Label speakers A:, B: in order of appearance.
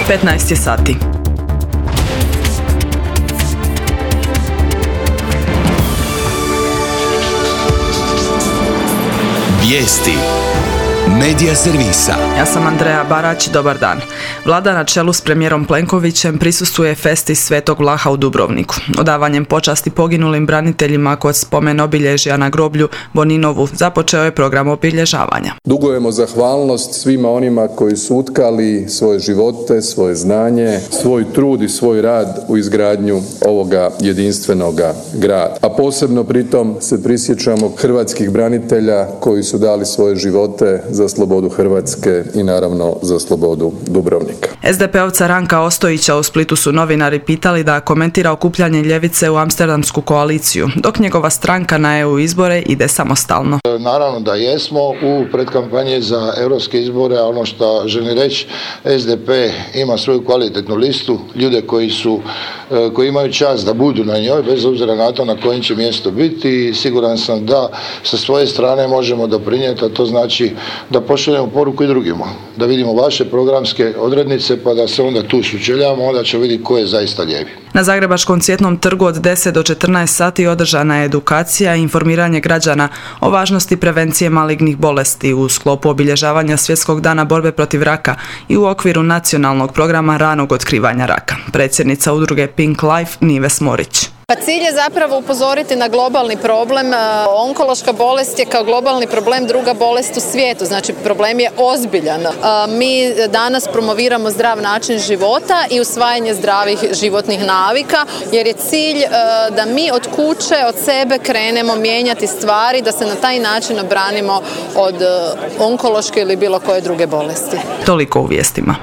A: 15 je sati.
B: Vijesti Medija servisa.
A: Ja sam Andreja Barać, dobar dan. Vlada na čelu s premijerom Plenkovićem prisustvuje festi Svetog Vlaha u Dubrovniku. Odavanjem počasti poginulim braniteljima kod spomen obilježja na groblju Boninovu započeo je program obilježavanja.
C: Dugujemo zahvalnost svima onima koji su utkali svoje živote, svoje znanje, svoj trud i svoj rad u izgradnju ovoga jedinstvenoga grada. A posebno pritom se prisjećamo hrvatskih branitelja koji su dali svoje živote za slobodu Hrvatske i naravno za slobodu Dubrovnika.
A: SDP-ovca Ranka Ostojića u Splitu su novinari pitali da komentira okupljanje ljevice u Amsterdamsku koaliciju, dok njegova stranka na EU izbore ide samostalno.
D: Naravno da jesmo u predkampanji za europske izbore, a ono što želim reći, SDP ima svoju kvalitetnu listu, ljude koji imaju čast da budu na njoj, bez obzira na to na kojem će mjestu biti, i siguran sam da sa svoje strane možemo doprinijeti, a to znači da pošaljemo poruku i drugima, da vidimo vaše programske odrednice pa da se onda tu sučeljavamo, onda će vidjeti ko je zaista lijevi.
A: Na Zagrebačkom Cvjetnom trgu od 10 do 14 sati održana je edukacija i informiranje građana o važnosti prevencije malignih bolesti u sklopu obilježavanja Svjetskog dana borbe protiv raka i u okviru nacionalnog programa ranog otkrivanja raka. Predsjednica udruge Pink Life Nives Morić.
E: Pa cilj je zapravo upozoriti na globalni problem. Onkološka bolest je kao globalni problem druga bolest u svijetu, znači problem je ozbiljan. Mi danas promoviramo zdrav način života i usvajanje zdravih životnih navika, jer je cilj da mi od kuće, od sebe krenemo mijenjati stvari, da se na taj način obranimo od onkološke ili bilo koje druge bolesti.
A: Toliko u vijestima.